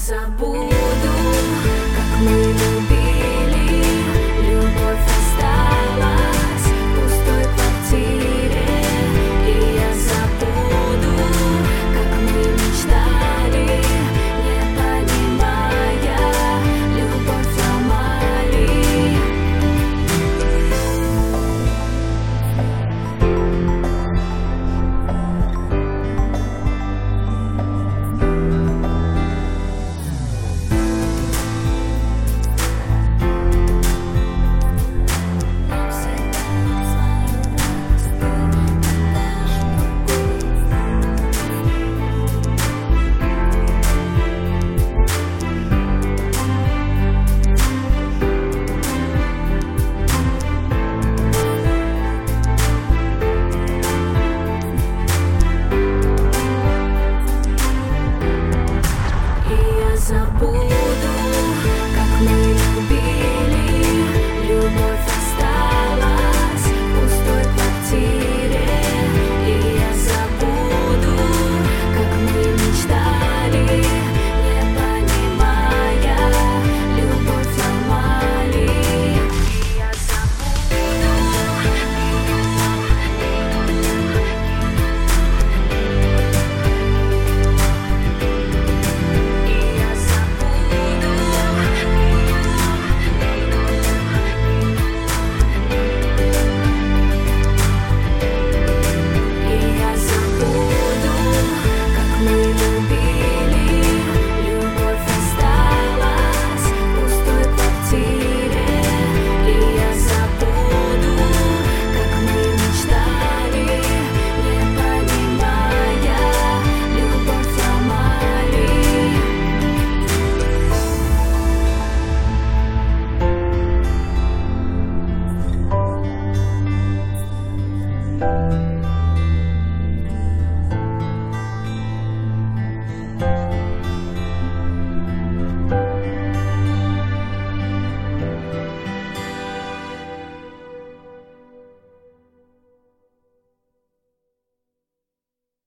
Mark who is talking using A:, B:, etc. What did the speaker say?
A: забуду, как мы любили. Любовь осталась в пустой квартире, и я забуду, как мы мечтали, не понимая, любовь ломали. Забуду, как мы любили. Любовь осталась в пустой квартире, и я забуду, как мы мечтали, не понимая, любовь ломали. И я забуду. Thank you.